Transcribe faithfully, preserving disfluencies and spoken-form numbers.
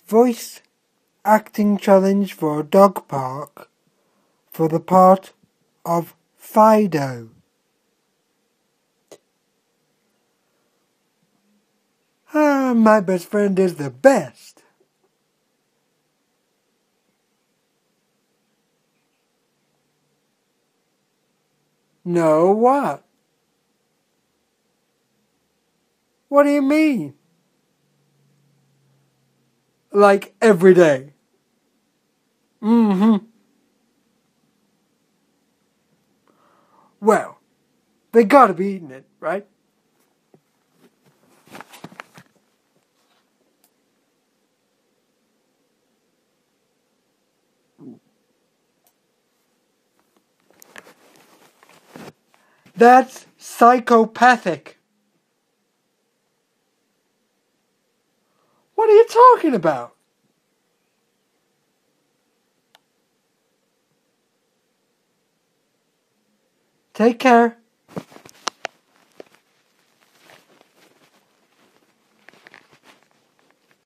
Voice acting challenge for a dog park for the part of Fido. Ah, my best friend is the best. No, what? What do you mean? Like every day? Mm-hmm. Well, they gotta be eating it, right? That's psychopathic. What are you talking about? Take care.